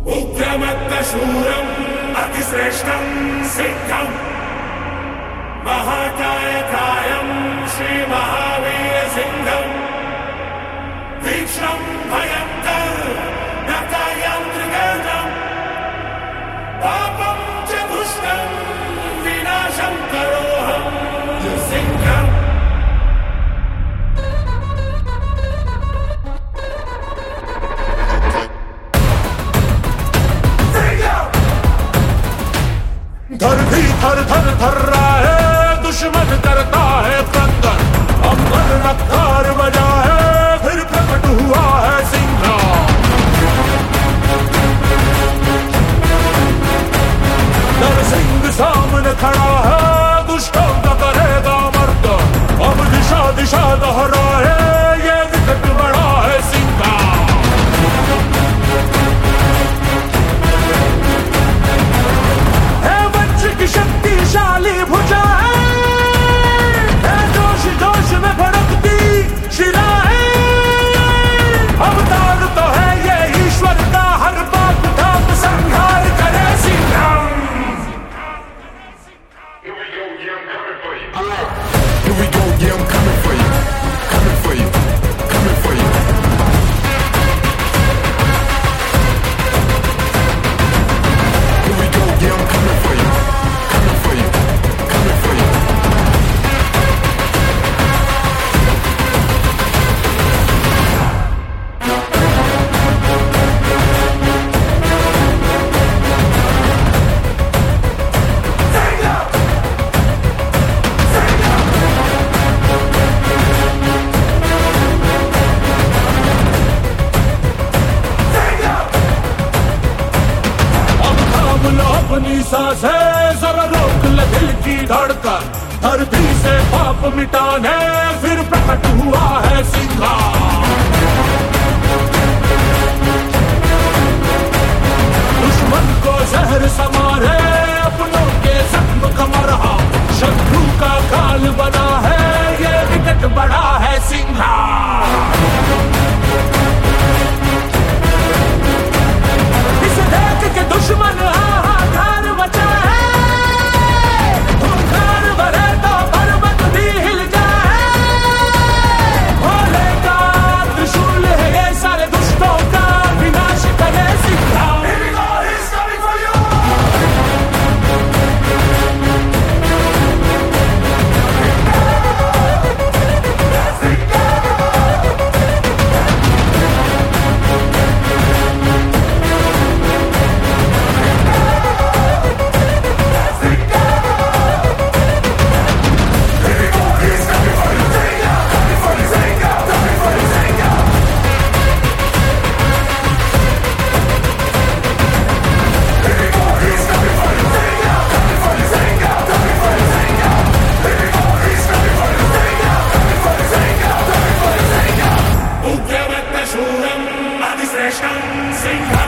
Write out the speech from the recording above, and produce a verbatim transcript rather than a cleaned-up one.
उग्रमत्तशूरम् अतिश्रेष्ठम् सिद्धम् महाकायकायम् श्रीमहावीरसिंहम् तीक्ष्णम् भयङ्करम् नकायन्त्रिगर्दम् पापम् च दुष्टम् विनाशम् करोऽहम् सिंहम्। धरती थर थर थर रहा है, दुश्मन करता है कंदर, अंबर नक्कार बजा है, फिर प्रकट हुआ है सिंह। नर सिंह सामने खड़ा है, दुष्टों का करेगा मर्द, अब दिशा दिशा दोहरा है, ये विकट बड़ा है सिंह। शक्तिशाली भुजा है, जोश जोश में भड़कती शिला है, अवतार तो है ये ईश्वर का, हर बात ठाक संहार करे Singh. Here we go, yeah, I'm coming for you. Here we go, yeah, I'm coming for you. Coming for you. Coming for you. Here we go, yeah, I'm coming for you. अपनी सांसें जरा रोक ले दिल की धड़कन, धरती से पाप मिटाने फिर प्रकट हुआ है सिंह। दुश्मन को जहर समारे, अपनों के जख्म का मरहा, शत्रु का काल बना है, ये विकट बड़ा है सिंह। इस देख के दुश्मन Sing